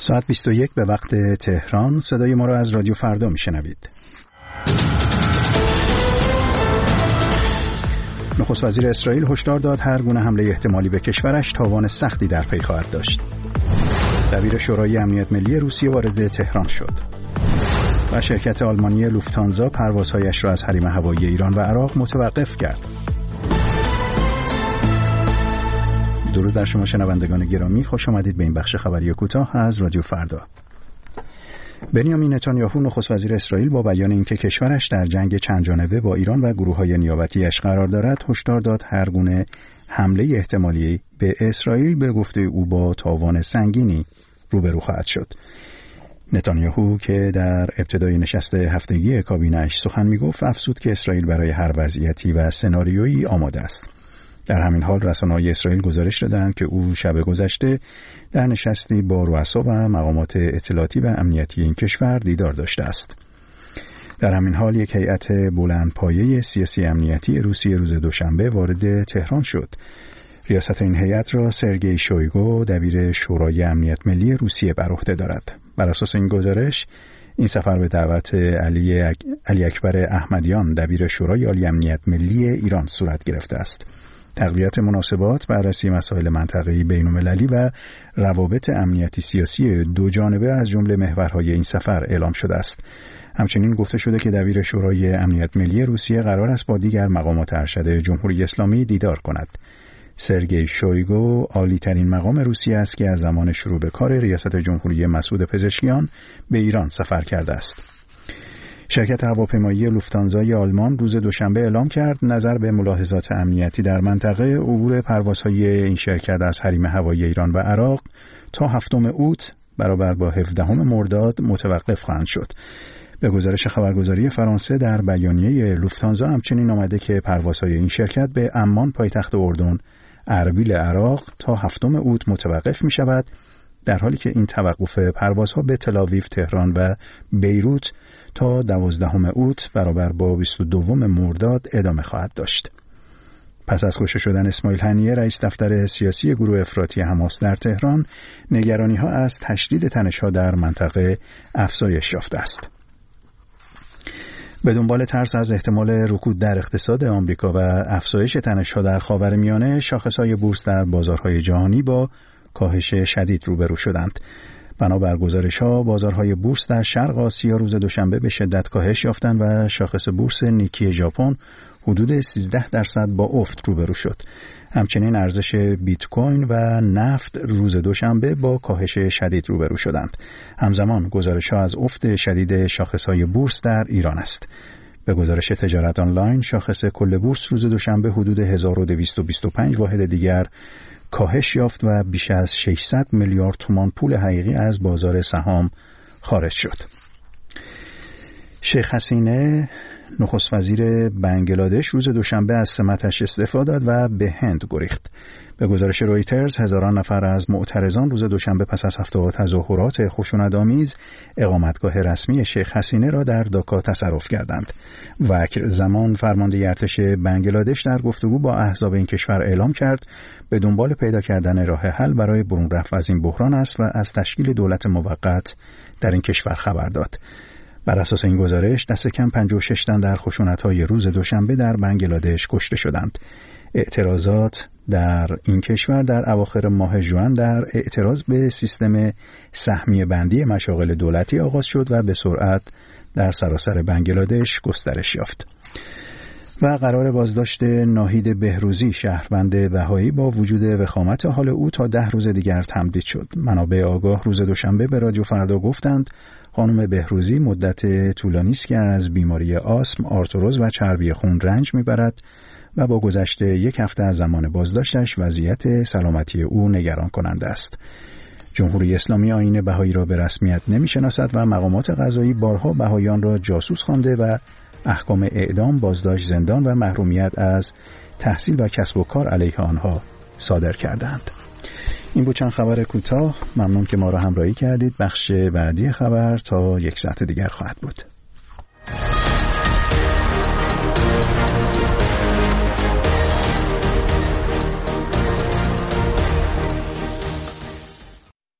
ساعت 21 به وقت تهران. صدای ما را از رادیو فردا میشنوید. نخست وزیر اسرائیل هشدار داد هر گونه حمله احتمالی به کشورش تاوان سختی در پی خواهد داشت. دبیر شورای امنیت ملی روسیه وارد تهران شد. و شرکت آلمانی لوفتانزا پروازهایش را از حریم هوایی ایران و عراق متوقف کرد. درود بر شما شنوندگان گرامی، خوش آمدید به این بخش خبری کوتاه از رادیو فردا. بنیامین نتانیاهو نخست وزیر اسرائیل با بیان اینکه کشورش در جنگ چند جانبه با ایران و گروه‌های نیابتی‌اش قرار دارد، هشدار داد هر گونه حمله احتمالی به اسرائیل به گفته او با تاوان سنگینی روبرو خواهد شد. نتانیاهو که در ابتدای نشست هفتگی کابینه‌اش سخن می‌گفت، افزود که اسرائیل برای هر وضعیتی و سناریویی آماده است. در همین حال رسانه‌های اسرائیل گزارش دادند که او شب گذشته در نشستی با رؤسا و مقامات اطلاعاتی و امنیتی این کشور دیدار داشته است. در همین حال یک هیئت بلندپایه سیاسی امنیتی روسیه روز دوشنبه وارد تهران شد. ریاست این هیئت را سرگئی شویگو دبیر شورای امنیت ملی روسیه بر عهده دارد. بر اساس این گزارش این سفر به دعوت علی اکبر احمدیان دبیر شورای عالی امنیت ملی ایران صورت گرفته است. تقویت مناسبات، بررسی مسائل منطقه‌ای بین‌المللی و روابط امنیتی سیاسی دو جانبه از جمله محورهای این سفر اعلام شده است. همچنین گفته شده که دبیر شورای امنیت ملی روسیه قرار است با دیگر مقامات ارشد جمهوری اسلامی دیدار کند. سرگئی شویگو عالی‌ترین مقام روسیه است که از زمان شروع به کار ریاست جمهوری مسعود پزشکیان به ایران سفر کرده است. شرکت هواپیمایی لوفتانزای آلمان روز دوشنبه اعلام کرد نظر به ملاحظات امنیتی در منطقه، عبور پروازهای این شرکت از حریم هوایی ایران و عراق تا 7 اوت برابر با 17 مرداد متوقف خواهند شد. به گزارش خبرگزاری فرانسه در بیانیه لوفتانزا همچنین آمده که پروازهای این شرکت به عمان پایتخت اردن، اربیل عراق تا 7 اوت متوقف می شود، در حالی که این توقف پروازها به تل‌آویو، تهران و بیروت تا 12 اوت برابر با 22 مرداد ادامه خواهد داشت. پس از کشته شدن اسماعیل هنیه رئیس دفتر سیاسی گروه افراطی حماس در تهران، نگرانی‌ها از تشدید تنش‌ها در منطقه افزایش یافته است. به دنبال ترس از احتمال رکود در اقتصاد آمریکا و افزایش تنش‌ها در خاورمیانه، شاخص‌های بورس در بازارهای جهانی با کاهش شدید روبرو شدند. بنابر گزارش‌ها، بازارهای بورس در شرق آسیا روز دوشنبه به شدت کاهش یافتند و شاخص بورس نیکی ژاپن حدود 13% با افت روبرو شد. همچنین ارزش بیت کوین و نفت روز دوشنبه با کاهش شدید روبرو شدند. همزمان گزارش‌ها از افت شدید شاخص‌های بورس در ایران است. به گزارش تجارت آنلاین، شاخص کل بورس روز دوشنبه حدود 1225 واحد دیگر کاهش یافت و بیش از 600 میلیارد تومان پول حقیقی از بازار سهام خارج شد. شیخ حسینه نخست وزیر بنگلادش روز دوشنبه از سمتش استعفا داد و به هند گریخت. به گزارش رویترز، هزاران نفر از معترضان روز دوشنبه پس از هفته‌ها تظاهرات خشونت‌آمیز اقامتگاه رسمی شیخ حسینه را در داکا تصرف کردند. وکر زمان فرمانده ارتش بنگلادش در گفتگو با احزاب این کشور اعلام کرد به دنبال پیدا کردن راه حل برای برون رفت از این بحران است و از تشکیل دولت موقت در این کشور خبر داد. بر اساس این گزارش دست کم 56 تن در خشونت‌های روز دوشنبه در بنگلادش کشته شدند. اعتراضات در این کشور در اواخر ماه ژوئن در اعتراض به سیستم سهمیه بندی مشاغل دولتی آغاز شد و به سرعت در سراسر بنگلادش گسترش یافت. و قرار بازداشت ناهید بهروزی، شهروند بهایی، با وجود وخامت حال او تا 10 روز دیگر تمدید شد. منابع آگاه روز دوشنبه به رادیو فردا گفتند خانم بهروزی مدت طولانی است که از بیماری آسم، آرتروز و چربی خون رنج میبرد و با گذشت 1 هفته از زمان بازداشتش وضعیت سلامتی او نگران کننده است. جمهوری اسلامی آیین بهایی را به رسمیت نمی‌شناسد و مقامات قضایی بارها بهاییان را جاسوس خوانده و احکام اعدام، بازداشت، زندان و محرومیت از تحصیل و کسب و کار علیه آنها صادر کردند. این بود چند خبر کوتاه. ممنون که ما را همراهی کردید. بخش بعدی خبر تا 1 ساعت دیگر خواهد بود.